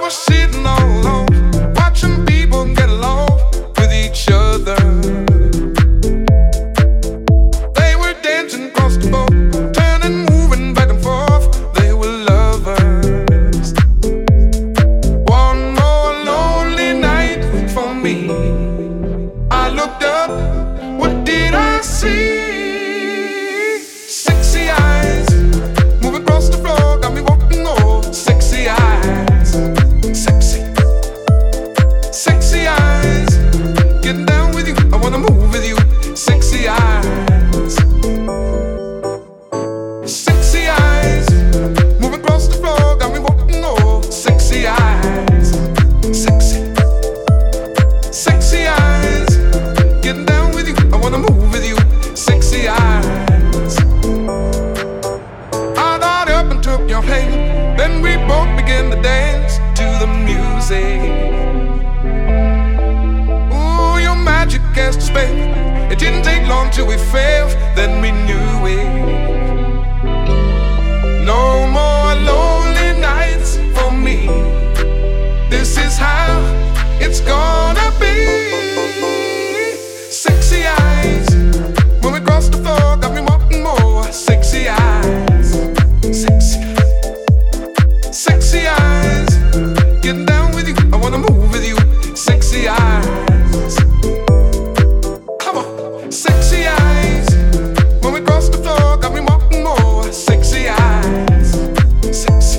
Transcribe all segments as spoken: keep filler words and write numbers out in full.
was sitting all alone, watching people get along with each other. They were dancing across the floor, turning, moving back and forth. They were lovers. One more lonely night for me. I looked up, what did I see? Sexy eyes moving across the floor, got me wanting more. Sexy eyes, sexy, sexy eyes, getting down with you, I wanna move with you. Sexy eyes, sexy eyes, moving across the floor, got me wanting more. Sexy eyes, sexy, sexy eyes, getting down with you, I wanna move with you. Sexy eyes. I got up and took your hand, then we both began to dance to the music. Ooh, your magic cast a spell. It didn't take long till we fell, then we knew it. No more lonely nights for me. This is how it's gonna be. Sexy eyes, when we cross the floor, got me wanting more. Sexy eyes, sexy, sexy eyes, getting down with you, I wanna move with you. Sexy eyes, come on. Sexy eyes, when we cross the floor, got me wanting more. Sexy eyes, sexy,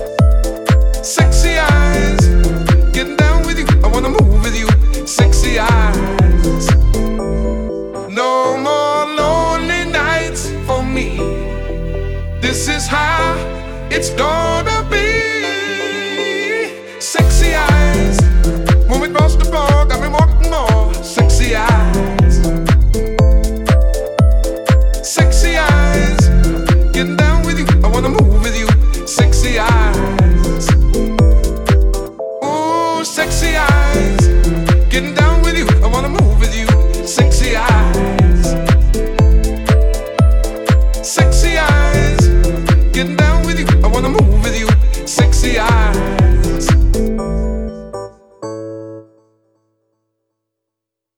sexy eyes, getting down with you, I wanna move with you. Sexy eyes. No more lonely nights for me. This is how it's gonna be. Sexy eyes, when we go